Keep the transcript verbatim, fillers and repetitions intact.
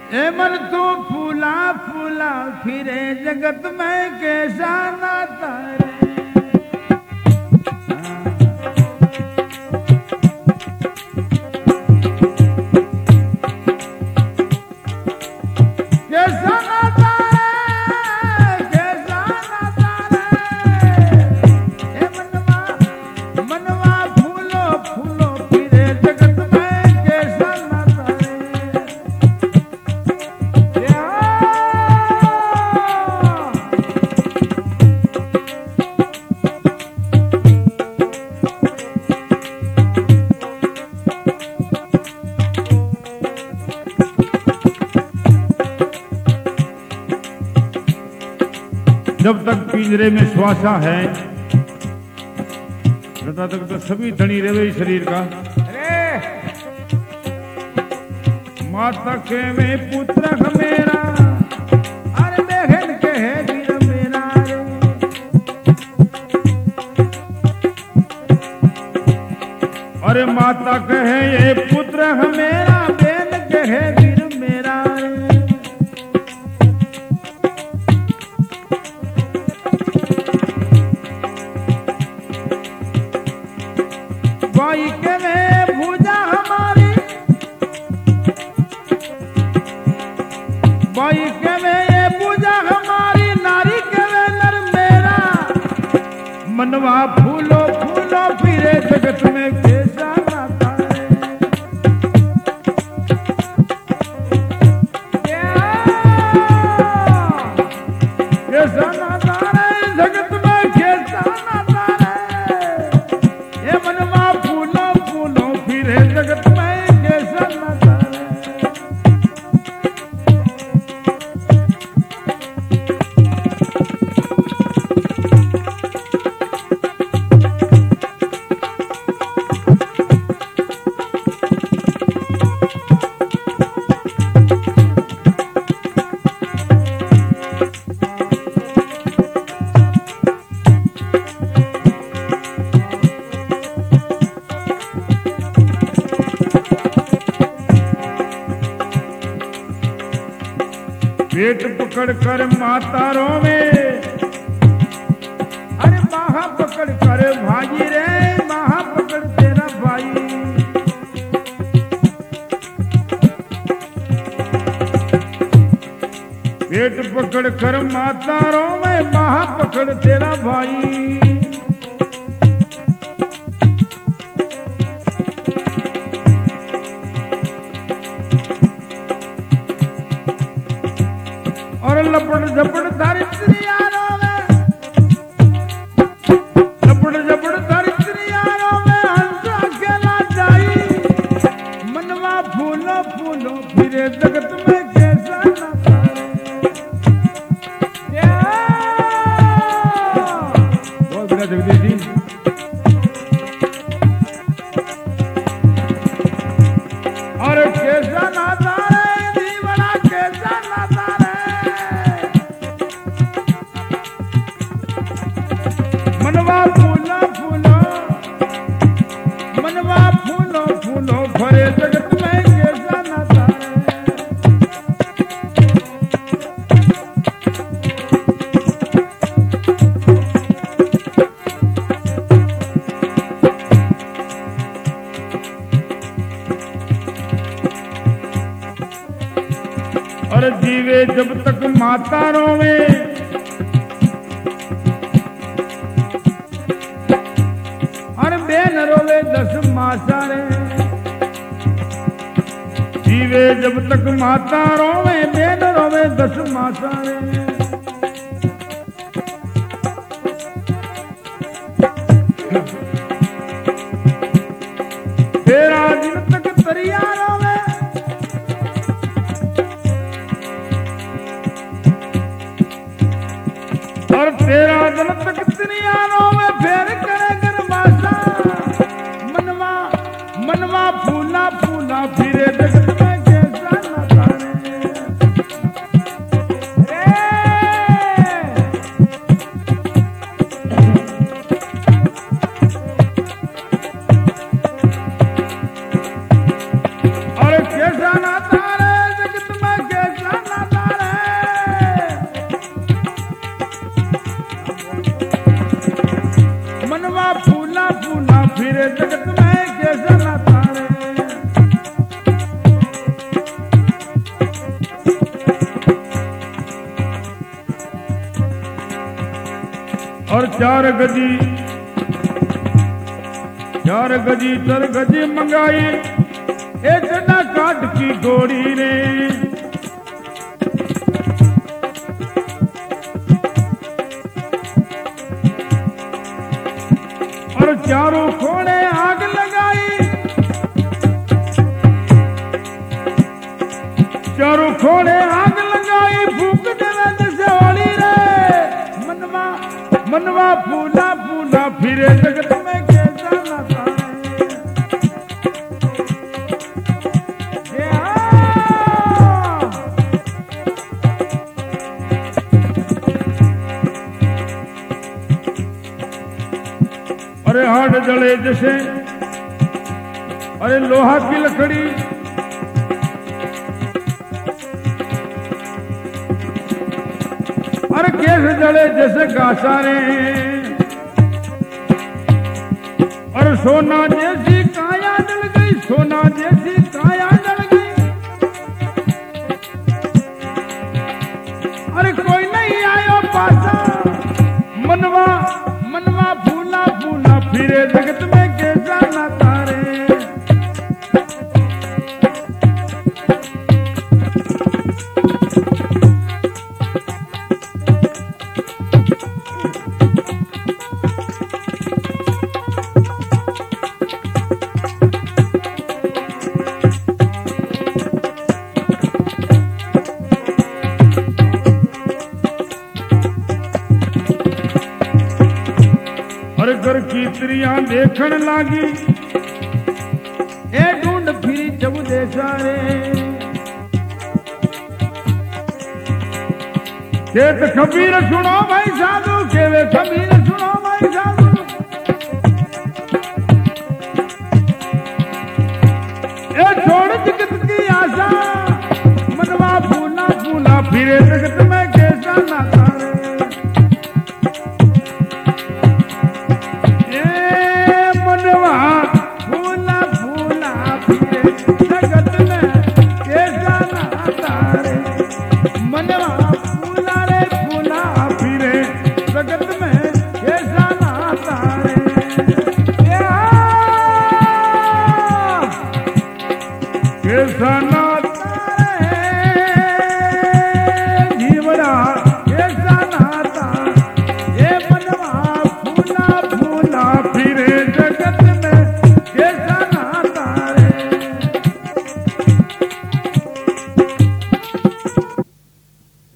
ए मन तू फूला फूला फिरे जगत में कैसा नाता रे। जब तक पिंजरे में श्वासा है तब तक तो सभी धनी रहे शरीर का। माता के में पुत्र मेरा अरे बहन के है वीर मेरा रे। अरे माता के है ये पुत्र मेरा बहन के है वीर मेरा रे। भाई के में भूजा हमारी भाई के में ये पूजा हमारी नारी के में नर मेरा मनवा फूलो फूलो फिरे जगत में कैसा नाता है। कैसा नाता है जगत में कैसा नाता है। ये मनवा फूलो फूलो फिरे जगत में कैसा नाता है। पेट पकड़ कर मातारों में अरे महा पकड़ कर भाई रे महा पकड़ तेरा भाई। पेट पकड़ कर मातारों में महा पकड़ तेरा भाई। और लपड़ झपड़ धरित्रियारों में लपड़ झपड़ धरित्रियारों में हंस अकेला जाई। मनवा फूलो फूलो फिरे जगत में कैसा नाता है। बहुत बड़ा जगदीश जी। और कैसा नाता है दीवाना कैसा नाता मनवा फूलो फूलो मनवा फूलो फूलो भरे जगत में कैसा नाता है। और जीवे जब तक मातारों में बेन रोवे दस मासा रे। जीवे जब तक माता रोवे बेन रोवे दस मासा रे। तेरा दिन तक तरिया रोवे और तेरा दिन तक तरिया रोवे फिर करे कर मासा। मनवा मनवा फूला फूला फिरे जगत में कैसा नाता रे। और कैसा नाता रे जगत में फूला फूला फिरे जगत में कैसा नाता रे। और चार गजी चार गजी तर गजी मंगाई एक ना काट की गोड़ी रे। और चारों कोने आग लगाई चारों कोने आग लगाई फूक देवे जैसे होली रे। मनवा मनवा फूला फूला फिरे जगत में कैसा नाता रे। अरे हाथ जले जैसे अरे लोहा की लकड़ी अरे केस जले जैसे गासारे और सोना जैसी काया जल गई सोना जैसी काया जल गई। अरे कोई नहीं आयो पासा मनवा मनवा फूला फूला फिरे जगत में कैसा नाता रे। घर की स्त्रियां देखण लागी ए ढूंढ फिरी चबुदे सारे। खेत खबीर सुनो भाई साधु केवे खबीर सुनो भाई साधु। ए छोड़ जगत की आशा मनवा फूला फूला फिरे जगत में कैसा नाता रे। कैसा ना